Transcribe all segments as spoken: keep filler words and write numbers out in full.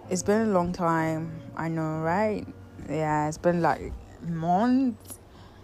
It's been a long time, I know, right? Yeah, it's been like months.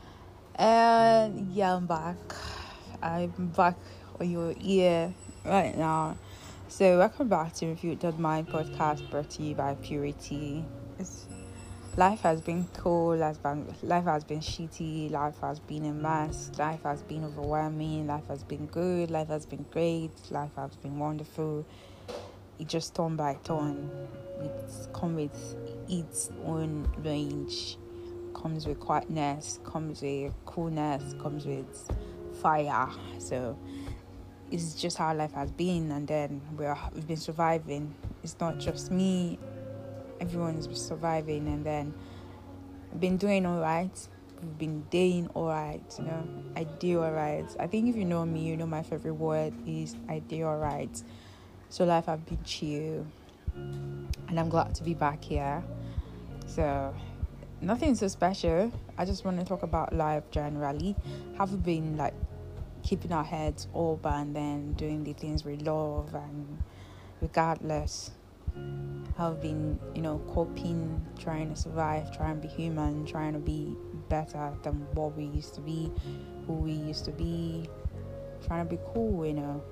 And yeah, I'm back. I'm back on your ear right now. So welcome back to Review Dot Mind podcast brought to you by Purity. It's, life has been cool, life has been, life has been shitty, life has been a mess, life has been overwhelming, life has been good, life has been great, life has been wonderful. It just turn by turn. It comes with its own range. Comes with quietness. Comes with coolness. Comes with fire. So it's just how life has been, and then we're we've been surviving. It's not just me. Everyone's been surviving, and then we've been doing all right. We've been doing all right. You know, I do all right. I think if you know me, you know my favorite word is I do all right. So life has been chill, and I'm glad to be back here. So nothing so special. I just want to talk about life generally. Have we been like keeping our heads up and then doing the things we love, and regardless, have been, you know, coping, trying to survive, trying to be human, trying to be better than what we used to be, who we used to be, trying to be cool, you know.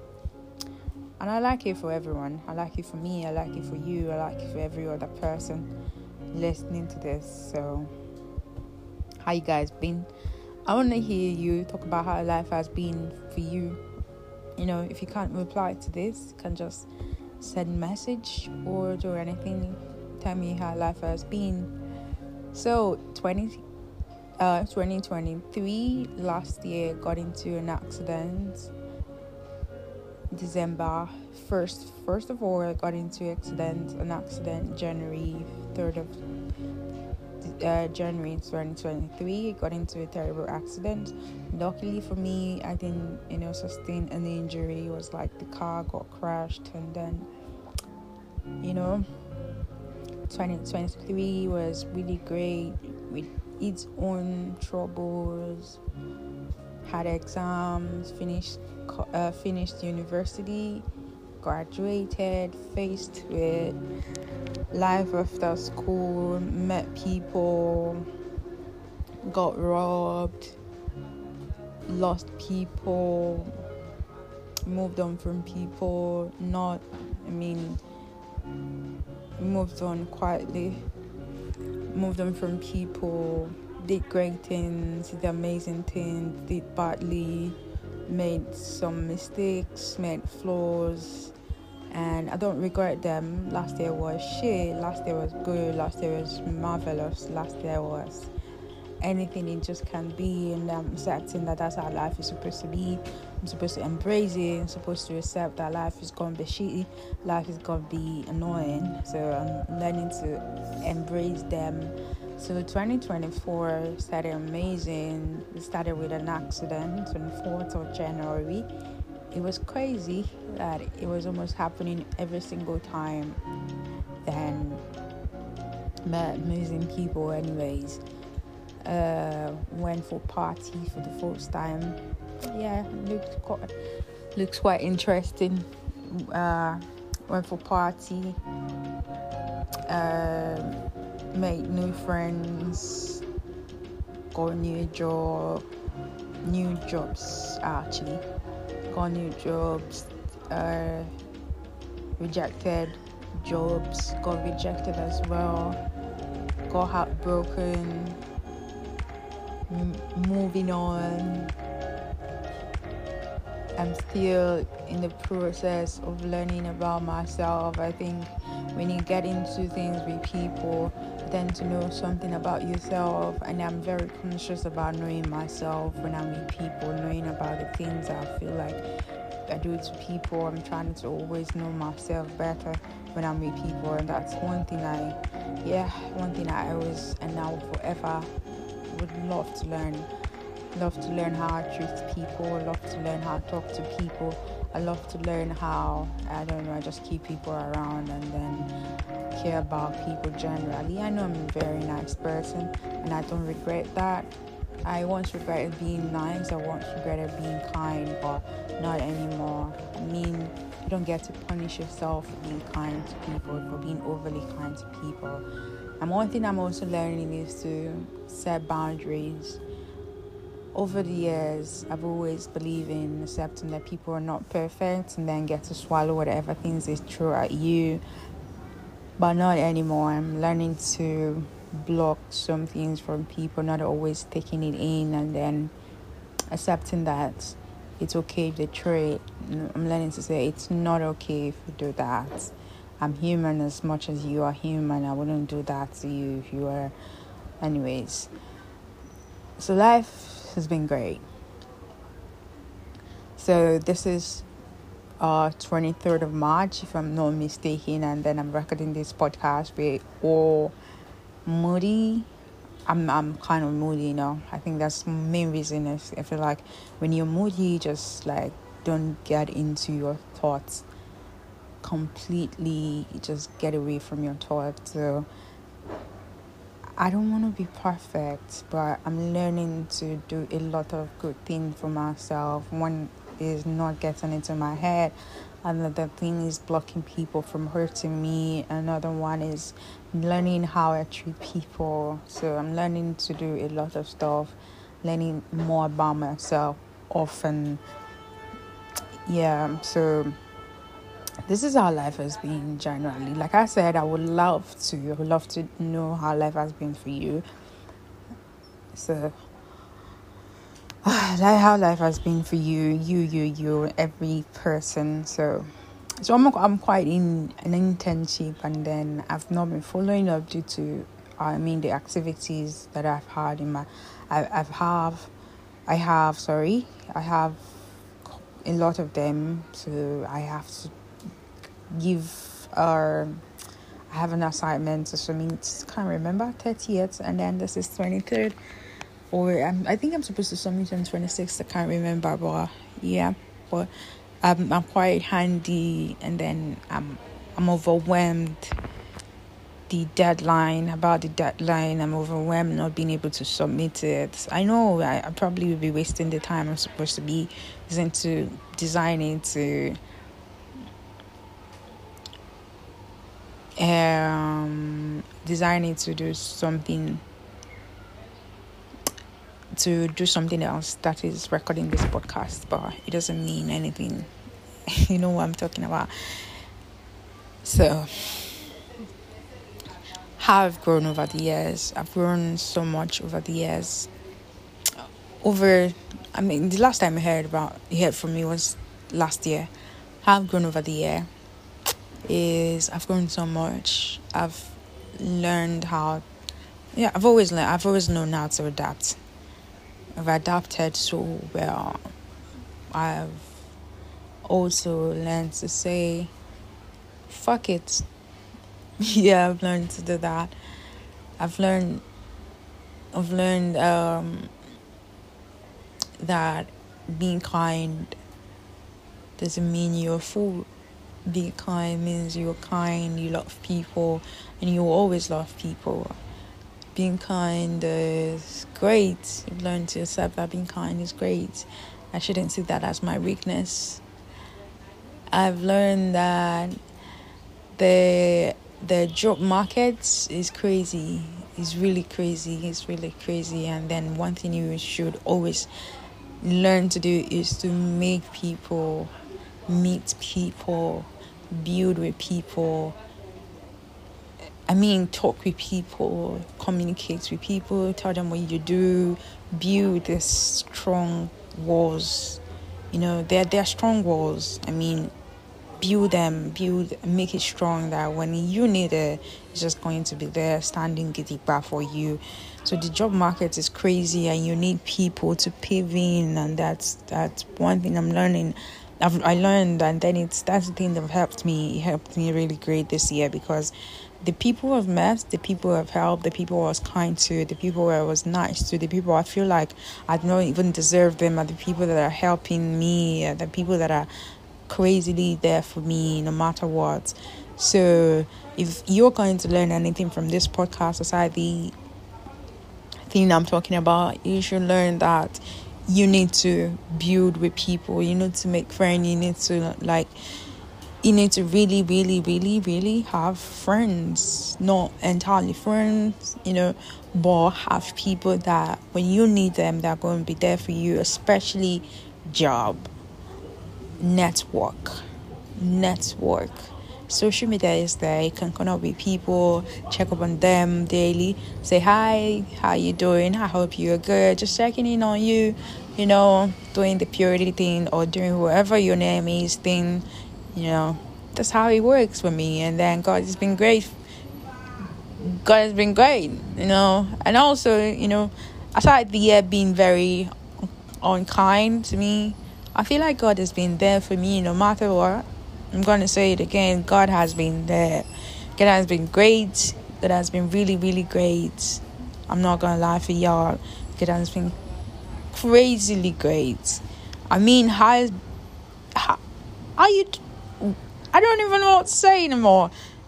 And I like it for everyone. I like it for me. I like it for you. I like it for every other person listening to this. So, how you guys been? I want to hear you talk about how life has been for you. You know, if you can't reply to this, you can just send a message or do anything. Tell me how life has been. So, twenty, uh, twenty twenty-three, last year, got into an accident. December first. First of all, I got into accident, an accident January third of uh, January twenty twenty-three. I got into a terrible accident. Luckily for me, I didn't, you know, sustain an injury. It was like the car got crashed, and then, you know, twenty twenty-three was really great with its own troubles. Had exams, finished uh, finished university, graduated, faced with life after school, met people, got robbed, lost people, moved on from people, not, I mean, moved on quietly, moved on from people, did great things, did amazing things, did badly, made some mistakes, made flaws, and I don't regret them. Last year was shit, last year was good, last year was marvelous, last year was anything it just can be, and I'm accepting that that's how life is supposed to be. I'm supposed to embrace it. I'm supposed to accept that life is gonna be shitty, life is gonna be annoying, so I'm learning to embrace them. So twenty twenty-four started amazing. It started with an accident on the fourth of January. It was crazy that it was almost happening every single time. Then met amazing people anyways. Uh, went for party for the first time. Yeah, looks quite, looks quite interesting. Uh, went for party. Uh, made new friends. Got a new job. New jobs actually. Got new jobs. Uh, rejected jobs. Got rejected as well. Got heartbroken. M- moving on. I'm still in the process of learning about myself. I think when you get into things with people, you tend to know something about yourself, and I'm very conscious about knowing myself when I'm with people, knowing about the things I feel like I do to people. I'm trying to always know myself better when I'm with people, and that's one thing I, yeah, one thing I always and now forever would love to learn. Love to learn how I treat people. Love to learn how to talk to people. I love to learn how, I don't know, I just keep people around and then care about people generally. I know I'm a very nice person, and I don't regret that. I once regretted being nice. I once regretted being kind, but not anymore. I mean, You don't get to punish yourself for being kind to people, for being overly kind to people. And one thing I'm also learning is to set boundaries. Over the years, I've always believed in accepting that people are not perfect and then get to swallow whatever things they throw at you. But not anymore. I'm learning to block some things from people, not always taking it in and then accepting that it's okay if they throw it. I'm learning to say it's not okay if you do that. I'm human as much as you are human. I wouldn't do that to you if you were. Anyways, so life has been great. So this is uh twenty-third of March, if I'm not mistaken, and then I'm recording this podcast with all moody. I'm I'm kind of moody, you know. I think that's the main reason. Is I feel like when you're moody, just like don't get into your thoughts completely. Just get away from your thoughts. So I don't want to be perfect, but I'm learning to do a lot of good things for myself. One is not getting into my head. Another thing is blocking people from hurting me. Another one is learning how I treat people. So I'm learning to do a lot of stuff, learning more about myself often. Yeah, so this is how life has been generally. Like I said, I would love to, I would love to know how life has been for you. So, like how life has been for you, you, you, you, every person. So, so I'm I'm quite in an internship, and then I've not been following up due to, I mean, the activities that I've had in my, I I've have, I have sorry, I have a lot of them. So I have to give uh I have an assignment to submit. Can't remember thirtieth, and then this is twenty-third, or I'm, I think I'm supposed to submit on twenty-sixth. I can't remember, but yeah, but I'm I'm quite handy, and then I'm I'm overwhelmed. The deadline about the deadline, I'm overwhelmed not being able to submit it. I know I, I probably will be wasting the time I'm supposed to be using to designing to. Um, designing to do something to do something else that is recording this podcast, but it doesn't mean anything. You know what I'm talking about. So, how I've grown over the years. I've grown so much over the years. Over, I mean, the last time I heard about heard from me was last year. How I've grown over the year is I've grown so much. I've learned how yeah I've always learned I've always known how to adapt. I've adapted so well. I've also learned to say fuck it. Yeah, I've learned to do that. I've learned I've learned um that being kind doesn't mean you're a fool. Being kind means you're kind, you love people, and you always love people. Being kind is great. You've learned to accept that being kind is great. I shouldn't see that as my weakness. I've learned that the the job market is crazy. It's really crazy. It's really crazy. And then one thing you should always learn to do is to make people, meet people, build with people. I mean, talk with people, communicate with people, tell them what you do, build these strong walls. You know, they're, they're strong walls. I mean, build them, build, make it strong that when you need it, it's just going to be there, standing gidigba for you. So the job market is crazy, and you need people to pave in, and that's that's one thing I'm learning. I've, I learned, and then it's that's the thing that helped me. It helped me really great this year, because the people I've met, the people I've helped, the people I was kind to, the people I was nice to, the people I feel like I don't even deserve them, are the people that are helping me, are the people that are crazily there for me no matter what. So if you're going to learn anything from this podcast, aside the thing I'm talking about, you should learn that you need to build with people, you need to make friends, you need to like you need to really, really, really, really have friends. Not entirely friends, you know, but have people that when you need them, they're going to be there for you, especially job, network, network. Social media is there. You can connect with people, check up on them daily, say hi, how you doing? I hope you're good. Just checking in on you, you know, doing the purity thing or doing whatever your name is thing, you know. That's how it works for me. And then God has been great. God has been great, you know. And also, you know, aside the year being very unkind to me, I feel like God has been there for me no matter what. I'm going to say it again. God has been there. God has been great. God has been really, really great. I'm not going to lie for y'all. God has been crazily great. I mean, how, how are you... I don't even know what to say anymore.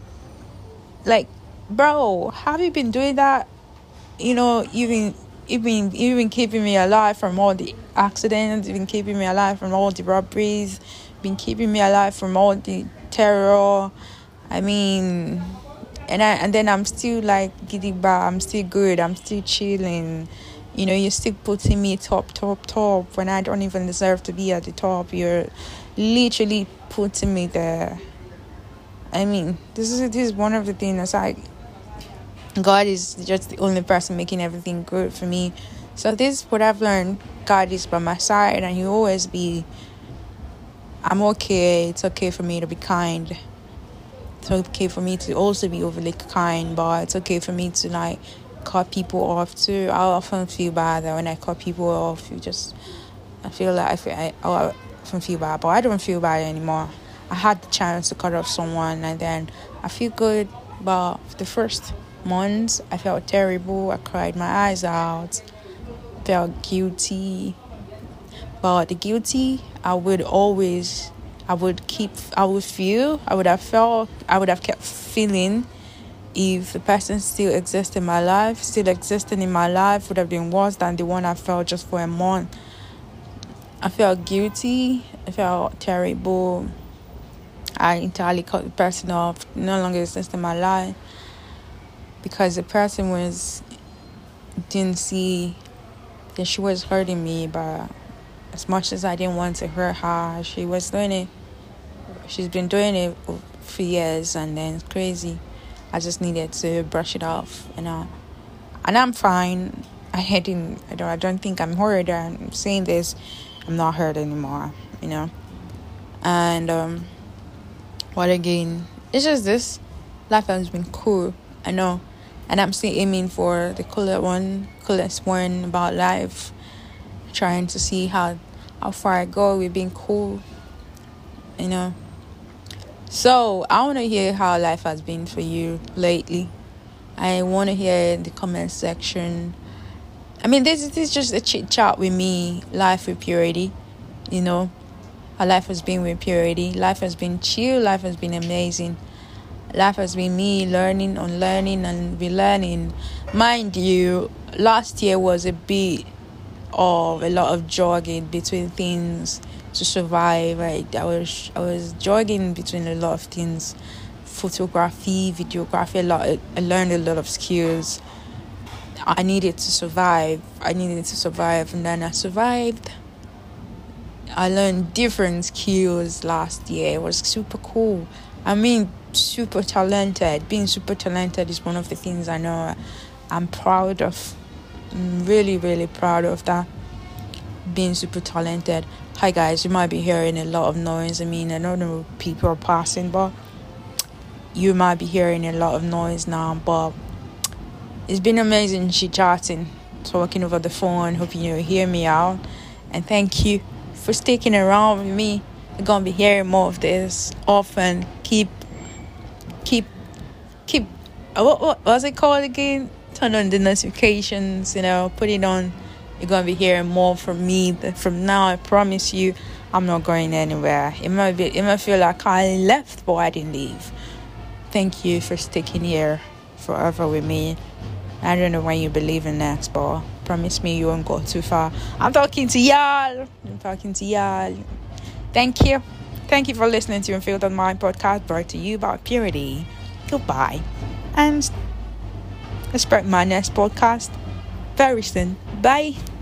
Like, bro, have you been doing that? You know, you've been, you've been, you've been keeping me alive from all the accidents. You've been keeping me alive from all the robberies. Been keeping me alive from all the terror. I mean, and I and then I'm still like giddy bar. I'm still good. I'm still chilling. You know, you're still putting me top, top, top when I don't even deserve to be at the top. You're literally putting me there. I mean, this is this is one of the things that's like God is just the only person making everything good for me. So this is what I've learned. God is by my side, and He'll always be. I'm okay. It's okay for me to be kind. It's okay for me to also be overly kind, but it's okay for me to like cut people off too. I often feel bad that when I cut people off, you just I feel like I feel I, I often feel bad, but I don't feel bad anymore. I had the chance to cut off someone, and then I feel good. But for the first months, I felt terrible. I cried my eyes out. Felt guilty. But the guilty, I would always, I would keep, I would feel, I would have felt, I would have kept feeling if the person still exists in my life, still existing in my life would have been worse than the one I felt just for a month. I felt guilty. I felt terrible. I entirely cut the person off, no longer exists in my life because the person was, didn't see that she was hurting me, but as much as I didn't want to hurt her, she was doing it. She's been doing it for years, and then it's crazy. I just needed to brush it off, you know. And I'm fine. I didn't. I don't. I don't think I'm hurt. I'm saying this. I'm not hurt anymore, you know. And um, what again? It's just this. Life has been cool. I know, and I'm still aiming for the cooler one, coolest one about life. Trying to see how how far I go with being cool, you know. So I want to hear how life has been for you lately. I want to hear in the comment section. I mean, this, this is just a chit chat with me. Life with purity, you know. How life has been with purity. Life has been chill. Life has been amazing. Life has been me learning, unlearning, and relearning. Mind you, last year was a bit of a lot of jogging between things to survive. Right, I was I was jogging between a lot of things, photography, videography. A lot. I learned a lot of skills. I needed to survive. I needed to survive, and then I survived. I learned different skills last year. It was super cool. I mean, super talented. Being super talented is one of the things I know I'm proud of. I'm really, really proud of that. Being super talented. Hi guys, you might be hearing a lot of noise. I mean, I don't know if people are passing, but you might be hearing a lot of noise now. But it's been amazing chit-chatting, talking over the phone. Hoping you hear me out. And thank you for sticking around with me. You're gonna be hearing more of this often. Keep, keep, keep. What, what was it called again? Turn on the notifications, you know, put it on. You're going to be hearing more from me. From now, I promise you, I'm not going anywhere. It might be, it might feel like I left, but I didn't leave. Thank you for sticking here forever with me. I don't know when you believe in next, but promise me you won't go too far. I'm talking to y'all. I'm talking to y'all. Thank you. Thank you for listening to Unfiltered Mind podcast, brought to you by Purity. Goodbye. And expect my next podcast very soon. Bye.